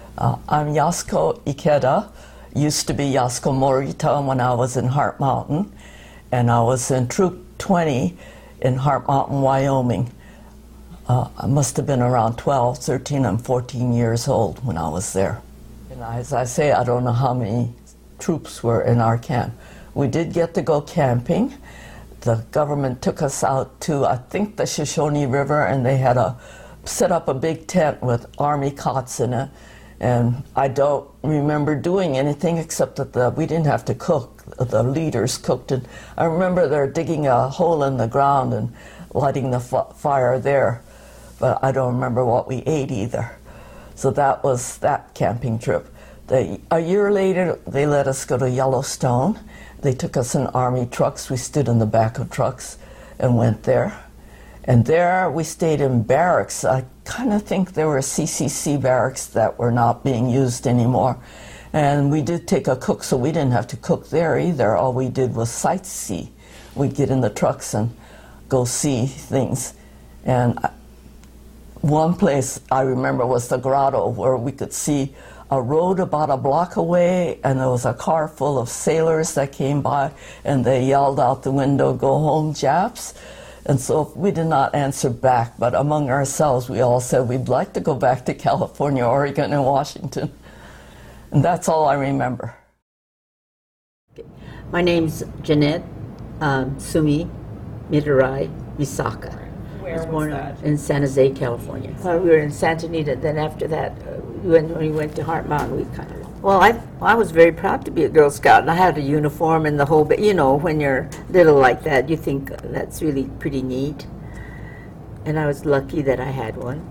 I'm Yasuko Ikeda. Used to be Yasuko Morita when I was in Heart Mountain, and I was in Troop 20 in Heart Mountain, Wyoming. I must have been around 12, 13, and 14 years old when I was there. And as I say, I don't know how many troops were in our camp. We did get to go camping. The government took us out to, I think, the Shoshone River, and they had set up a big tent with Army cots in it. And I don't remember doing anything except that we didn't have to cook. The leaders cooked it. I remember they're digging a hole in the ground and lighting the fire there, but I don't remember what we ate either. So that was that camping trip. A year later, they let us go to Yellowstone. They took us in Army trucks. We stood in the back of trucks and went there. And there we stayed in barracks. I kind of think there were CCC barracks that were not being used anymore. And we did take a cook, so we didn't have to cook there either. All we did was sightsee. We'd get in the trucks and go see things. And one place I remember was the grotto, where we could see a road about a block away, and there was a car full of sailors that came by, and they yelled out the window, "Go home, Japs." And so we did not answer back, but among ourselves we all said we'd like to go back to California, Oregon, and Washington. And that's all I remember. My name's Jeanette Sumi Mitarai Misaka. Where I was born that? in San Jose, California. We were in Santa Anita. Then after that, when we went to Heart Mountain, we kind of. Well, I was very proud to be a Girl Scout, and I had a uniform and the whole bit. You know, when you're little like that, you think that's really pretty neat. And I was lucky that I had one.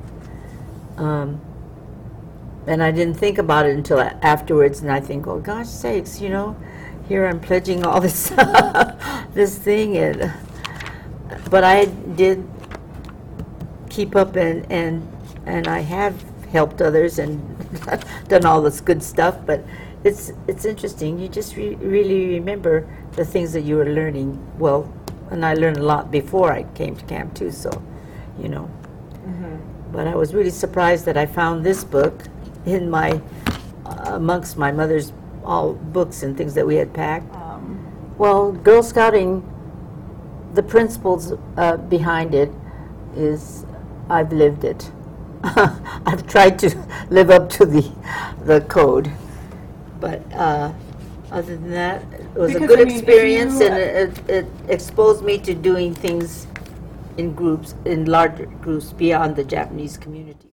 And I didn't think about it until afterwards, and I think, oh gosh sakes, you know, here I'm pledging all this this thing, and but I did keep up and I have helped others and done all this good stuff, but it's interesting. You just really remember the things that you were learning. Well, and I learned a lot before I came to camp too, so, you know. But I was really surprised that I found this book in my, amongst my mother's all books and things that we had packed. Well, Girl Scouting, the principles behind it is, I've lived it. I've tried to live up to the code, but other than that, it was a good experience, and it exposed me to doing things in groups, in larger groups beyond the Japanese community.